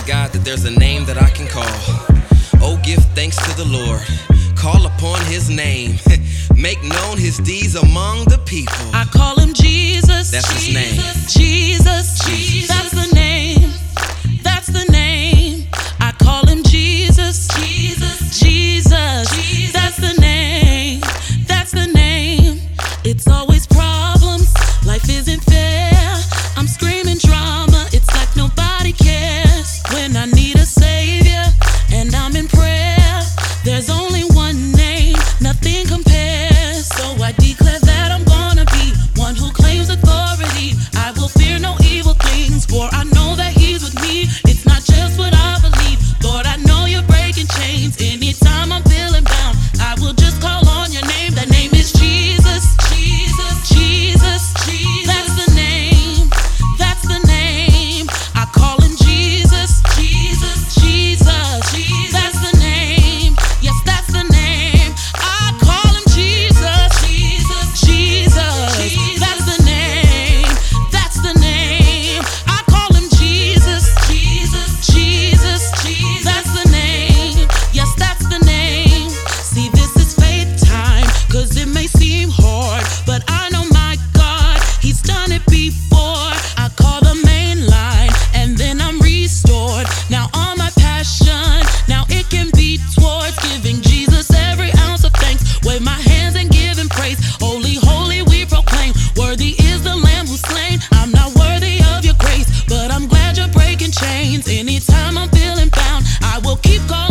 God that there's a name that I can call. Oh, give thanks to the Lord. Call upon his name. Make known his deeds among the people. I call him Jesus. That's his name. Jesus. That's the name. That's the name. I call him Jesus. Jesus. That's the name. That's the name. It's always problems. Life isn't fair. I'm screaming drama. It's like nobody cares. When I need a savior and I'm in prayer, there's only one name, nothing compares. So I declare that I'm gonna be one who claims authority. I will fear no evil things, for I know that he's with me. It's not just what I believe. Lord, I know you're breaking chains. Anytime I'm feeling bound, I will just call on your name. That name is Jesus. Jesus. That's the name. That's the name. I call him Jesus. Jesus. That's the name. Yes, that's the name. I call him Jesus. Jesus. That's the name. That's the name. I call him Jesus. Jesus. That's the name. Yes, that's the name. See, this is faith time, 'cause it may seem hard, but I know my God, he's done it before. I call the main line and then I'm restored. Now all my passion, now it can be towards giving Jesus every ounce of thanks. Wave my hands and give him praise. Holy, holy, we proclaim. Worthy is the Lamb who's slain. I'm not worthy of your grace, but I'm glad you're breaking chains. Anytime I'm feeling bound, I will keep going.